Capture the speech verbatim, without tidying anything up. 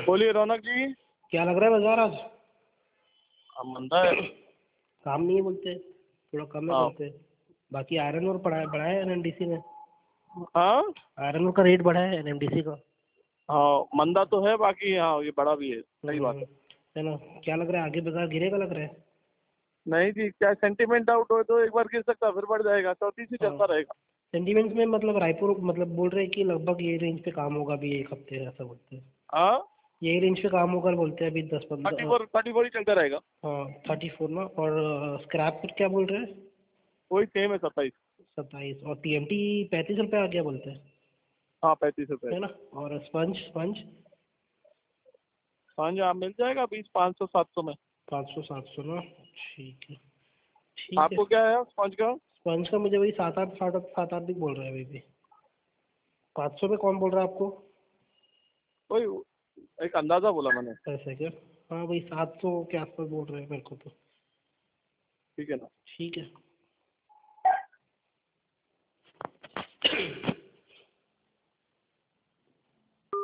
बोलिए रौनक जी। क्या लग रहा है बाजार आज? अब मंदा है। काम नहीं है बोलते, थोड़ा कम है हाँ बोलते। बाकी आयरन और बढ़ाया बढ़ाया है एनएमडीसी ने। हाँ आयरन का रेट बढ़ा है एनएमडीसी का। हाँ, मंदा तो है, बाकी हाँ ये बड़ा भी है, सही बात हम्म, है। है ना? क्या लग रहा है आगे बाजार गिरेगा लग रहा है? नहीं जी, क्या सेंटीमेंट आउट हो तो एक बार गिर सकता है, फिर बढ़ जाएगा, चौतीस ही हाँ, चलता रहेगा। सेंटीमेंट्स में मतलब रायपुर मतलब बोल रहे हैं कि लगभग ये रेंज पे काम होगा अभी एक हफ्ते, ऐसा बोलते हैं। हाँ, यही रेंज पे काम होगा बोलते हैं अभी दस थर्टी पंद्रह। फोर थर्टी फोर ही चलता रहेगा। हाँ, थर्टी फोर ना। और स्क्रैप पर क्या बोल रहे हैं? वही सेम है, सत्ताईस। सत्ताईस। और टीएमटी पैंतीस रुपये आ गया बोलते हैं, हाँ, पैंतीस रुपए। है ना? और स्पंज स्पंज हाँ जी, हाँ मिल जाएगा बीस पाँच सौ सात सौ में। पाँच सौ सात सौ ना। ठीक है, ठीक है। आपको क्या है स्पॉन्ज का? स्पंज का मुझे वही सात आठ सात आठ सात आठ भी बोल रहा है अभी भी। पाँच सौ में कौन बोल रहा है आपको? वही एक अंदाजा बोला मैंने। ऐसे क्या? हाँ, वही सात सौ के आसपास बोल रहे हैं मेरे को तो। ठीक है ना। ठीक है।